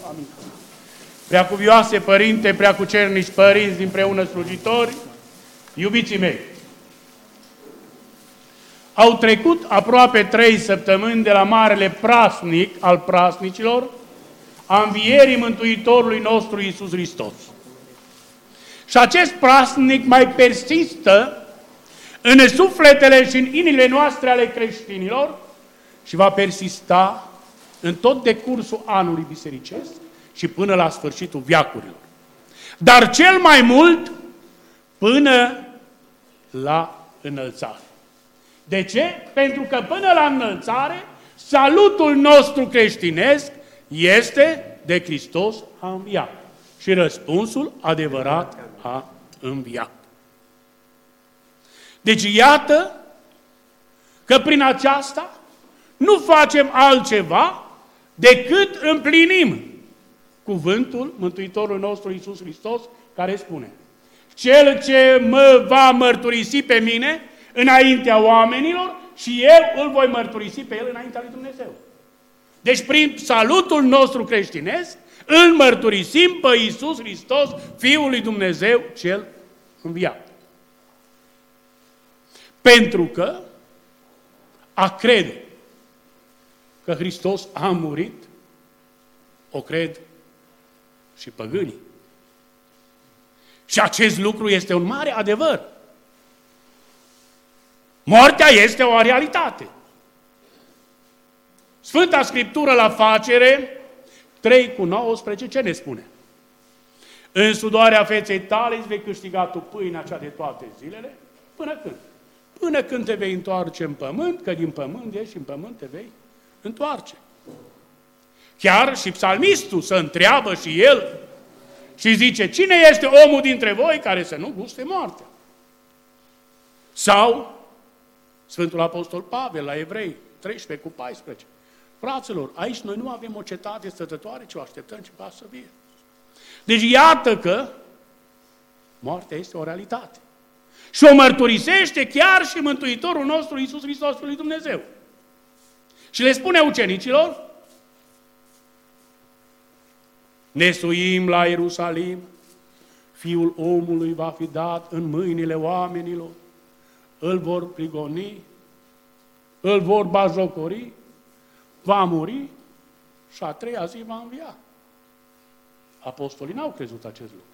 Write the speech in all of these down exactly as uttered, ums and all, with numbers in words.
Amin. Preacuvioase Părinte, preacucernici părinți, împreună slujitori, iubiții mei, au trecut aproape trei săptămâni de la marele prasnic al prasnicilor, a învierii Mântuitorului nostru Iisus Hristos. Și acest prasnic mai persistă în sufletele și în inimile noastre ale creștinilor și va persista în tot decursul anului bisericesc și până la sfârșitul veacurilor. Dar cel mai mult până la înălțare. De ce? Pentru că până la înălțare, salutul nostru creștinesc este de Hristos a înviat. Și răspunsul adevărat a înviat. Deci iată că prin aceasta nu facem altceva decât împlinim cuvântul Mântuitorului nostru Iisus Hristos, care spune: cel ce mă va mărturisi pe mine înaintea oamenilor și eu îl voi mărturisi pe el înaintea lui Dumnezeu. Deci prin salutul nostru creștinesc îl mărturisim pe Iisus Hristos, Fiul lui Dumnezeu cel înviat. Pentru că a crede că Hristos a murit, o cred și păgânii. Și acest lucru este un mare adevăr. Moartea este o realitate. Sfânta Scriptură la Facere trei cu nouăsprezece ce ne spune? În sudoarea feței tale îți vei câștiga tu pâinea cea de toate zilele. Până când? Până când te vei întoarce în pământ, că din pământ ești și în pământ te vei întoarce. Chiar și psalmistul se întreabă și el și zice: cine este omul dintre voi care să nu guste moartea? Sau Sfântul Apostol Pavel la Evrei treisprezece cu paisprezece. Fraților, aici noi nu avem o cetate stătătoare, ci o așteptăm ce va să vie. Deci iată că moartea este o realitate. Și o mărturisește chiar și Mântuitorul nostru Iisus Hristos, Fiul lui Dumnezeu. Și le spune ucenicilor: ne suim la Ierusalim, Fiul omului va fi dat în mâinile oamenilor, îl vor prigoni, îl vor batjocori, va muri și a treia zi va învia. Apostolii n-au crezut acest lucru.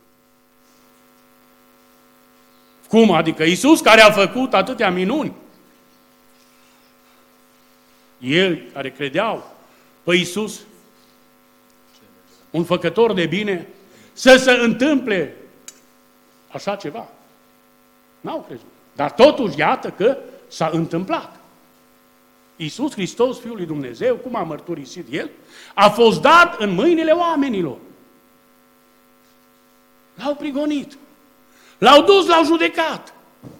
Cum? Adică Iisus, care a făcut atâtea minuni, ei care credeau pe Iisus, un făcător de bine, să se întâmple așa ceva. N-au crezut. Dar totuși, iată că s-a întâmplat. Iisus Hristos, Fiul lui Dumnezeu, cum a mărturisit El, a fost dat în mâinile oamenilor. L-au prigonit. L-au dus, l-au judecat.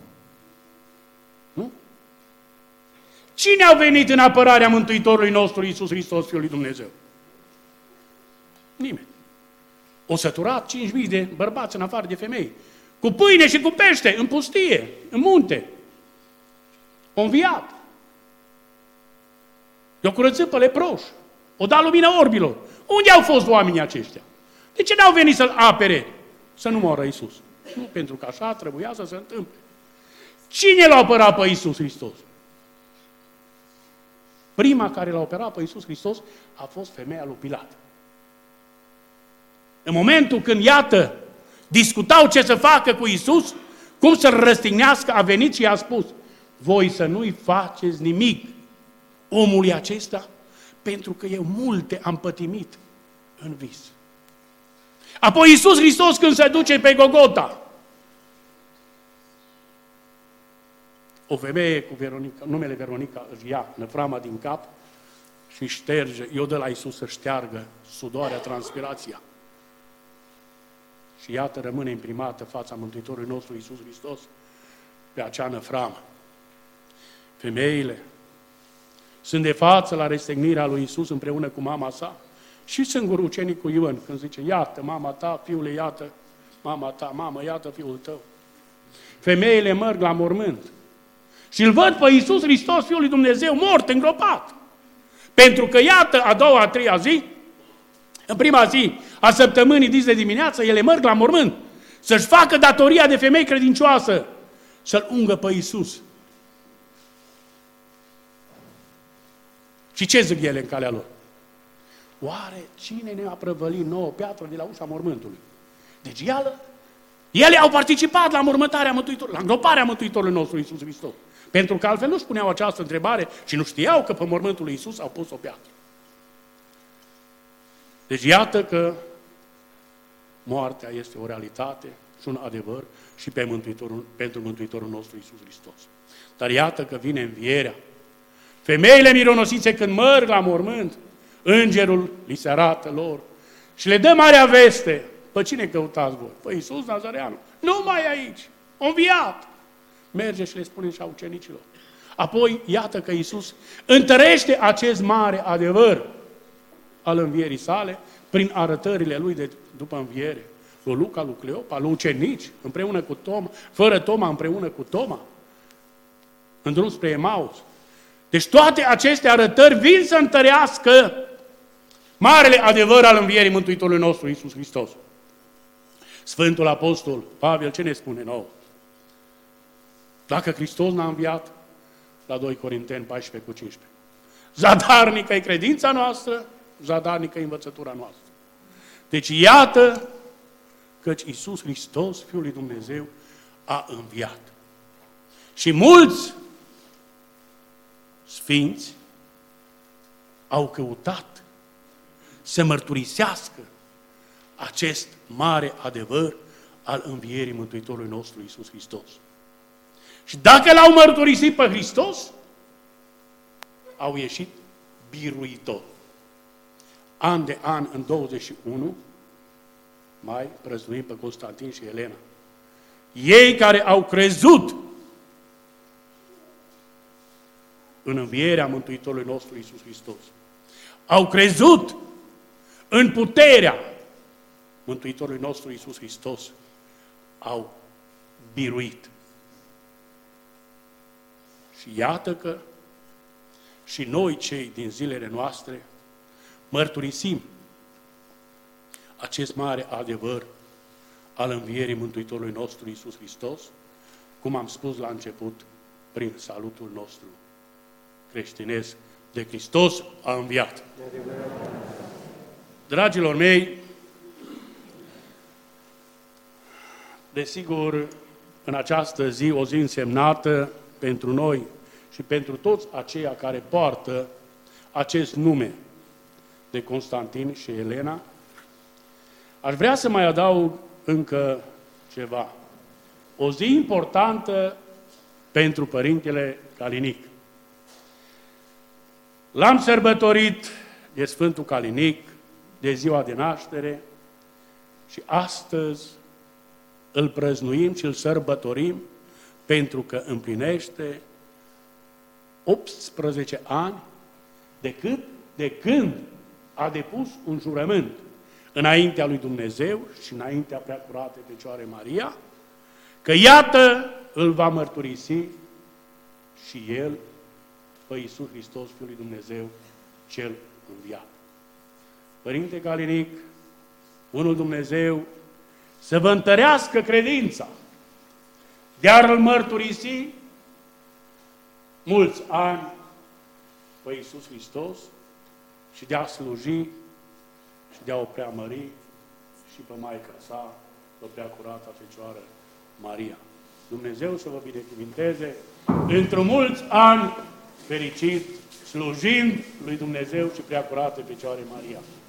Nu? Cine a venit în apărarea Mântuitorului nostru, Iisus Hristos, Fiul lui Dumnezeu? Nimeni. O săturat cinci mii de bărbați în afară de femei, cu pâine și cu pește, în pustie, în munte. O înviat. I-o curățit pe leproși. O dat lumină orbilor. Unde au fost oamenii aceștia? De ce n-au venit să-L apere? Să nu moară Iisus. Nu, pentru că așa trebuia să se întâmple. Cine l-a apărat pe Iisus Hristos? Prima care l-a apărat pe Iisus Hristos a fost femeia lui Pilat. În momentul când, iată, discutau ce să facă cu Iisus, cum să-L răstignească, a venit și i-a spus: voi să nu-i faceți nimic omului acesta, pentru că eu multe am pătimit în vis. Apoi Iisus Hristos, când se duce pe Gogota, o femeie cu Veronica, numele Veronica își ia năvrama din cap și șterge, i-o dă la Iisus să șteargă sudoarea, transpirația. Și iată, rămâne imprimată fața Mântuitorului nostru Iisus Hristos pe acea năvramă. Femeile sunt de față la răstignirea lui Iisus împreună cu mama sa și singur ucenicul Ioan, când zice: iată mama ta, fiule, iată mama ta, mamă, iată fiul tău. Femeile merg la mormânt și îl văd pe Iisus Hristos, Fiul lui Dumnezeu, mort, îngropat. Pentru că, iată, a doua, a treia zi, În prima zi a săptămânii, dis de dimineață, ele merg la mormânt să-și facă datoria de femei credincioasă, să-L ungă pe Iisus. Și ce zic ele în calea lor? Oare cine ne-a prăvălit nouă piatră de la ușa mormântului? Deci ială, ele au participat la mormântarea Mântuitorului, la îngroparea Mântuitorului nostru Iisus Hristos. Pentru că altfel nu-și puneau această întrebare și nu știau că pe mormântul lui Iisus au pus o piatră. Deci iată că moartea este o realitate și un adevăr și pe Mântuitorul, pentru Mântuitorul nostru Iisus Hristos. Dar iată că vine învierea. Femeile mironosițe când merg la mormânt, îngerul li se arată lor și le dă marea veste. Pe cine căutați voi? Păi Iisus Nazareanu. Nu mai aici, a înviat. Merge și le spune și a ucenicilor. Apoi, iată că Iisus întărește acest mare adevăr al învierii sale prin arătările lui de după înviere. Lui Luca, lui Cleopa, lui ucenici, împreună cu Toma, fără Toma, împreună cu Toma, în drum spre Emaus. Deci toate aceste arătări vin să întărească marele adevăr al învierii Mântuitorului nostru, Iisus Hristos. Sfântul Apostol Pavel ce ne spune nouă? Dacă Hristos n-a înviat, la doi Corinteni paisprezece cu cincisprezece. Zadarnică e credința noastră, zadarnică e învățătura noastră. Deci iată căci Iisus Hristos, Fiul lui Dumnezeu, a înviat. Și mulți sfinți au căutat să mărturisească acest mare adevăr al învierii Mântuitorului nostru Iisus Hristos. Și dacă l-au mărturisit pe Hristos, au ieșit biruitori. An de an, în douăzeci și unu, mai prăznuim pe Constantin și Elena. Ei care au crezut în învierea Mântuitorului nostru Iisus Hristos, au crezut în puterea Mântuitorului nostru Iisus Hristos, au biruit. Și iată că și noi, cei din zilele noastre, mărturisim acest mare adevăr al învierii Mântuitorului nostru Iisus Hristos, cum am spus la început, prin salutul nostru creștinesc, de Hristos a înviat. Dragilor mei, desigur, în această zi, o zi însemnată pentru noi și pentru toți aceia care poartă acest nume de Constantin și Elena, aș vrea să mai adaug încă ceva. O zi importantă pentru Părintele Calinic. L-am sărbătorit de Sfântul Calinic, de ziua de naștere și astăzi îl prăznuim și îl sărbătorim pentru că împlinește optsprezece ani de când, de când a depus un jurământ înaintea lui Dumnezeu și înaintea Preacurate Fecioare Maria, că iată îl va mărturisi și el pe Iisus Hristos, Fiul lui Dumnezeu, cel înviat. Părinte Calinic, Bunul Dumnezeu să vă întărească credința de a-L mărturisi mulți ani pe Iisus Hristos și de a sluji și de a o preamări și pe Maica sa, pe Preacurata Fecioară Maria. Dumnezeu să vă binecuvinteze într-o mulți ani fericit, slujind lui Dumnezeu și Preacurate Fecioare Maria.